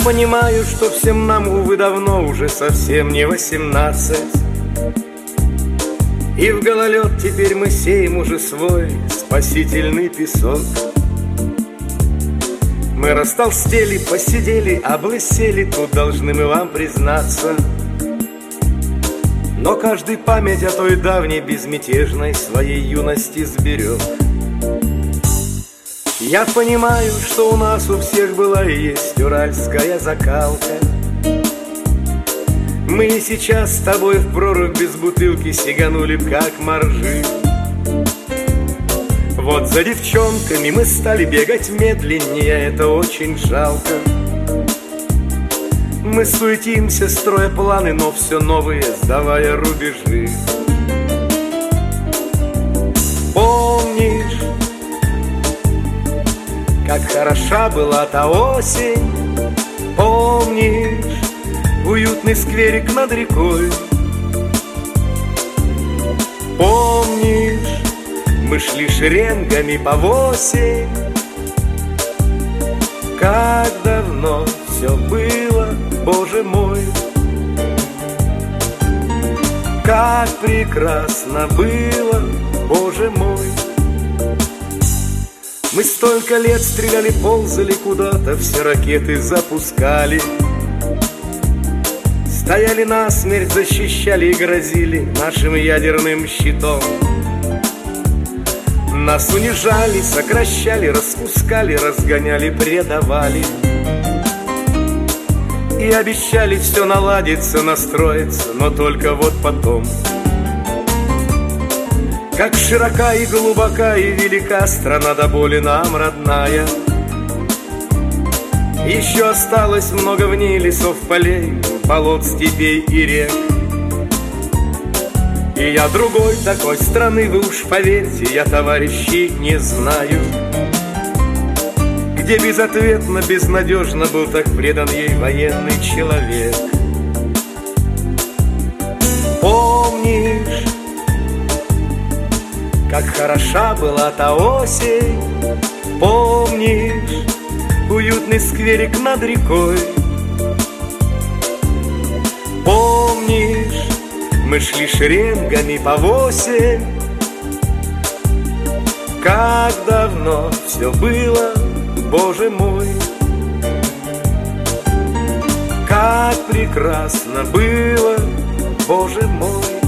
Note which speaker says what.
Speaker 1: понимаю, что всем нам, увы, давно уже совсем не 18. И в гололед теперь мы сеем уже свой спасительный песок. Мы растолстели, посидели, облысели, тут должны мы вам признаться. Но каждый память о той давней безмятежной своей юности сберег. Я понимаю, что у нас у всех была и есть уральская закалка. Мы и сейчас с тобой в прорубь без бутылки сиганули б как моржи. Вот за девчонками мы стали бегать медленнее, это очень жалко. Мы суетимся, строя планы, но все новые, сдавая рубежи. Помнишь, как хороша была та осень? Помнишь уютный скверик над рекой? Помнишь, мы шли шеренгами по 8? Как давно все было, Боже мой! Как прекрасно было, Боже мой! Мы столько лет стреляли, ползали куда-то, все ракеты запускали. Стояли насмерть, защищали и грозили нашим ядерным щитом. Нас унижали, сокращали, распускали, разгоняли, предавали. И обещали все наладится, настроится, но только вот потом. Как широка и глубока и велика страна до боли нам родная. Еще осталось много в ней лесов, полей, болот, степей и рек. И я другой такой страны, вы уж поверьте, я, товарищи, не знаю, где безответно, безнадежно был так предан ей военный человек. Помнишь, как хороша была та осень? Помнишь уютный скверик над рекой? Помнишь, мы шли шеренгами по 8? Как давно все было, Боже мой! Как прекрасно было, Боже мой!